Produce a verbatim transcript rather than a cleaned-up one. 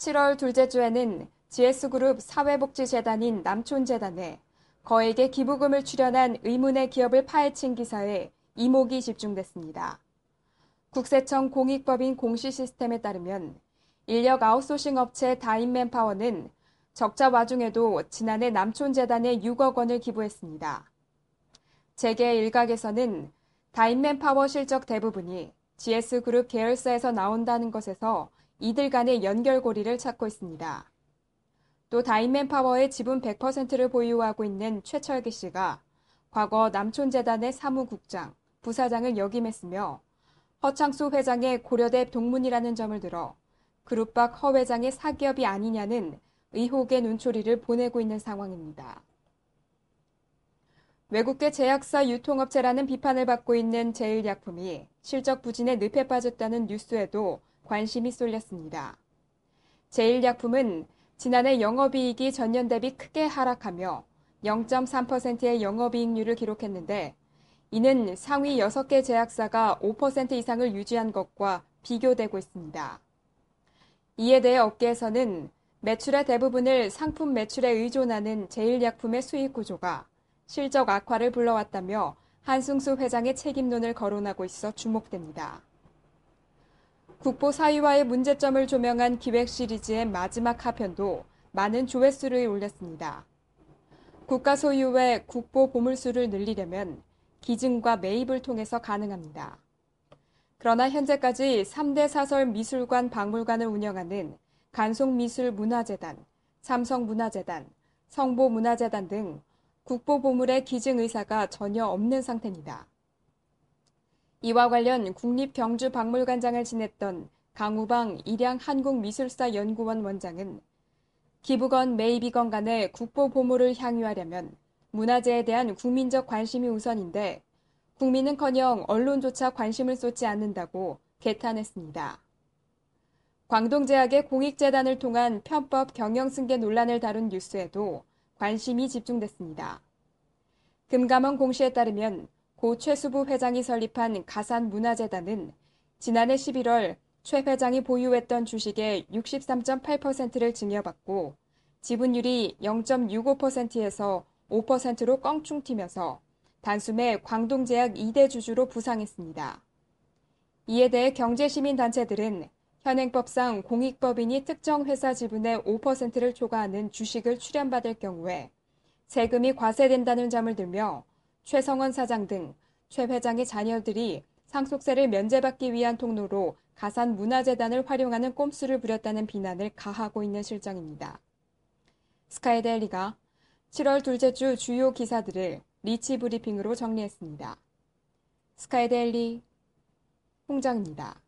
칠월 둘째 주에는 지에스그룹 사회복지재단인 남촌재단에 거액의 기부금을 출연한 의문의 기업을 파헤친 기사에 이목이 집중됐습니다. 국세청 공익법인 공시시스템에 따르면 인력 아웃소싱 업체 다인맨파워는 적자 와중에도 지난해 남촌재단에 육억 원을 기부했습니다. 재계 일각에서는 다인맨파워 실적 대부분이 지에스그룹 계열사에서 나온다는 것에서 이들 간의 연결고리를 찾고 있습니다. 또 다인맨파워의 지분 백 퍼센트를 보유하고 있는 최철기 씨가 과거 남촌재단의 사무국장, 부사장을 역임했으며 허창수 회장의 고려대 동문이라는 점을 들어 그룹 밖 허 회장의 사기업이 아니냐는 의혹의 눈초리를 보내고 있는 상황입니다. 외국계 제약사 유통업체라는 비판을 받고 있는 제일약품이 실적 부진에 늪에 빠졌다는 뉴스에도 관심이 쏠렸습니다. 제일약품은 지난해 영업이익이 전년 대비 크게 하락하며 영 점 삼 퍼센트의 영업이익률을 기록했는데 이는 상위 여섯 개 제약사가 오 퍼센트 이상을 유지한 것과 비교되고 있습니다. 이에 대해 업계에서는 매출의 대부분을 상품 매출에 의존하는 제일약품의 수익 구조가 실적 악화를 불러왔다며 한승수 회장의 책임론을 거론하고 있어 주목됩니다. 국보 사위와의 문제점을 조명한 기획 시리즈의 마지막 하편도 많은 조회수를 올렸습니다. 국가 소유의 국보 보물수를 늘리려면 기증과 매입을 통해서 가능합니다. 그러나 현재까지 삼 대 사설 미술관 박물관을 운영하는 간송미술문화재단, 삼성문화재단, 성보문화재단 등 국보보물의 기증 의사가 전혀 없는 상태입니다. 이와 관련 국립경주박물관장을 지냈던 강우방 일양한국미술사연구원 원장은 기부건 매입이건 간에 국보보물을 향유하려면 문화재에 대한 국민적 관심이 우선인데 국민은커녕 언론조차 관심을 쏟지 않는다고 개탄했습니다. 광동제약의 공익재단을 통한 편법 경영승계 논란을 다룬 뉴스에도 관심이 집중됐습니다. 금감원 공시에 따르면 고 최수부 회장이 설립한 가산문화재단은 지난해 십일월 최 회장이 보유했던 주식의 육십삼 점 팔 퍼센트를 증여받고 지분율이 영 점 육오 퍼센트에서 오 퍼센트로 껑충 튀면서 단숨에 광동제약 이 대 주주로 부상했습니다. 이에 대해 경제시민단체들은 현행법상 공익법인이 특정 회사 지분의 오 퍼센트를 초과하는 주식을 출연받을 경우에 세금이 과세된다는 점을 들며 최성원 사장 등 최 회장의 자녀들이 상속세를 면제받기 위한 통로로 가산문화재단을 활용하는 꼼수를 부렸다는 비난을 가하고 있는 실정입니다. 스카이데일리가 칠월 둘째 주 주요 기사들을 리치 브리핑으로 정리했습니다. 스카이데일리 홍정입니다.